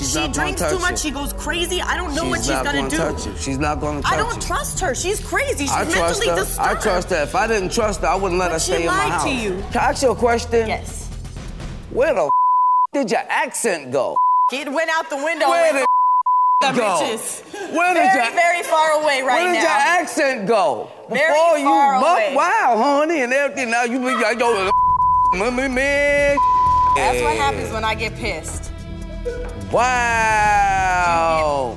She's she not gonna drinks touch too much. you. She goes crazy. I don't know what she's gonna do. Touch you. She's not gonna touch you. I don't trust her. She's crazy. She's I trust mentally her. disturbed. I trust her. If I didn't trust her, I wouldn't let her stay in my house. She lied to you. Can I ask you a question? Yes. Where the did your accent go? It went out the window. Where did the go? bitches. Where did Very far away right now. Where did your accent go? Very Before you far buck away. wild, honey, and everything. Now you be like, yo, man. That's what happens when I get pissed. Wow.